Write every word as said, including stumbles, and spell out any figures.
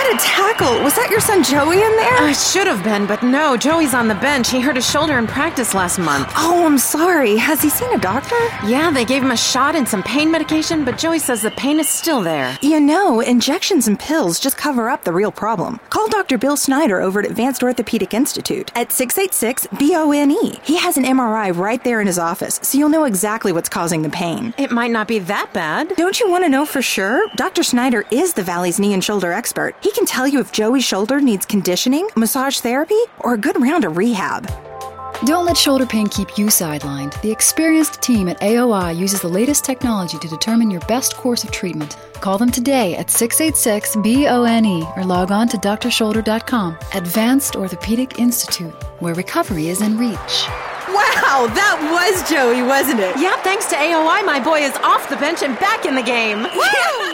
What a tackle. Was that your son Joey in there? I should have been, but no. Joey's on the bench. He hurt his shoulder in practice last month. Oh, I'm sorry. Has he seen a doctor? Yeah, they gave him a shot and some pain medication, but Joey says the pain is still there. You know, injections and pills just cover up the real problem. Call Doctor Bill Snyder over at Advanced Orthopedic Institute at six eight six, B O N E. He has an M R I right there in his office, so you'll know exactly what's causing the pain. It might not be that bad. Don't you want to know for sure? Doctor Snyder is the Valley's knee and shoulder expert. He can tell you if Joey's shoulder needs conditioning, massage therapy, or a good round of rehab. Don't let shoulder pain keep you sidelined. The experienced team at A O I uses the latest technology to determine your best course of treatment. Call them today at six eight six, B O N E or log on to d r shoulder dot com. Advanced Orthopedic Institute, where recovery is in reach. Wow, that was Joey, wasn't it? Yeah, thanks to A O I, my boy is off the bench and back in the game. Woo!